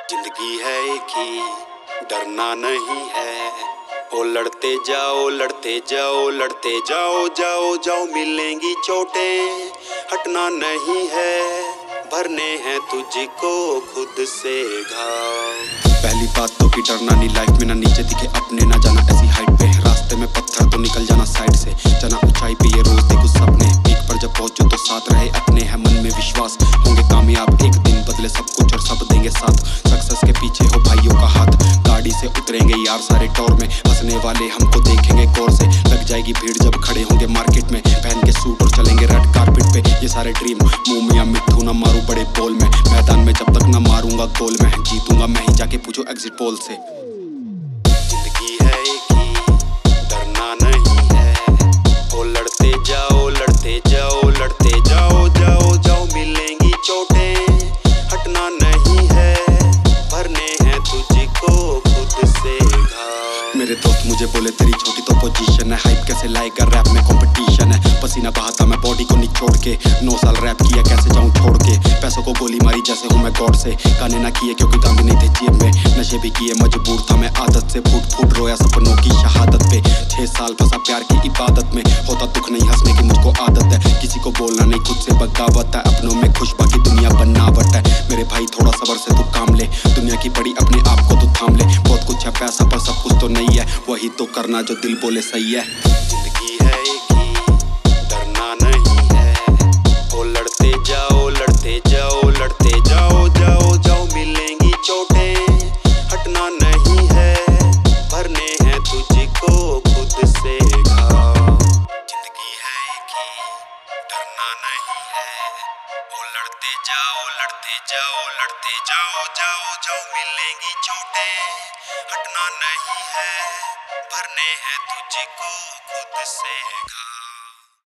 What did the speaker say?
जिंदगी है एक ही, डरना नहीं है। ओ लड़ते जाओ लड़ते जाओ लड़ते जाओ, जाओ जाओ मिलेंगी चोटें, हटना नहीं है। भरने हैं तुझको खुद से घाव। पहली बात तो कि डरना नहीं, लाइफ में ना नीचे दिखे अपने, ना जाना ऐसी हाइट पे। रास्ते में पत्थर तो निकल जाना साइड से, जाना ऊंचाई पे ये रोज देखो सपने। पीक पर जब पहुंचो तो साथ रहे अपने, है मन में विश्वास होंगे कामयाब एक दिन। बदले सब कुछ और सब देंगे साथ, सक्सेस के पीछे हो भाइयों का हाथ। गाड़ी से उतरेंगे यार सारे टौर में, हंसने वाले हमको देखेंगे गौर से। लग जाएगी भीड़ जब खड़े होंगे मार्केट में, पहन के सूट और चलेंगे रेड कारपेट पे। ये सारे ड्रीम मुंह में या मिट्ठू ना मारू बड़े बोल में, मैदान में जब तक ना मारूंगा गोल में, जीतूंगा मैं ही जाके पूछो एग्जिट पोल से। जिंदगी है एक ही, डरना नहीं है। ओ लड़ते जाओ लड़ते जाओ लड़ते जाओ, जाओ जाओ मिलेंगी चोटें, हटना नहीं है। भरने हैं तुझको खुद से घाव। मेरे दोस्त मुझे बोले तेरी छोटी तो पोजीशन है, हाइप कैसे लाएगा रैप में कंपटीशन है। पसीना बहाता मैं बॉडी को निचोड़ के, 9 साल रैप किया कैसे जाऊं छोड़ के। पैसों को गोली मारी जैसे हूं मैं गॉड से, गाने ना किए क्योंकि दांत नहीं थे जेब में। नशे भी किए मजबूर था मैं आदत से, फूट फूट रोया सपनों की शहादत पे। 6 साल फंसा प्यार की इबादत में, होता दुख नहीं हंसने की मुझको आदत है। किसी को बोलना नहीं खुद से बगावत है, अपनों में खुश बाकी दुनिया बनावट है। मेरे भाई थोड़ा सबर से तू काम ले, दुनिया की बड़ी अपने आप को तू थाम ले। बहुत कुछ है पैसा पर सब कुछ तो नहीं है, वही तो करना जो दिल बोले सही है। जिंदगी है एक ही, डरना नहीं है। ओ लड़ते जाओ लड़ते जाओ लड़ते जाओ, जाओ जाओ मिलेंगी चोटें, हटना नहीं है। भरने हैं तुझको खुद से घाव। जिंदगी है एक ही, डरना नहीं है। ओ लड़ते जाओ लड़ते जाओ लड़ते जाओ, जाओ जाओ मिलेंगी चोटें, हटना नहीं है। भरने हैं तुझको खुद से घाव।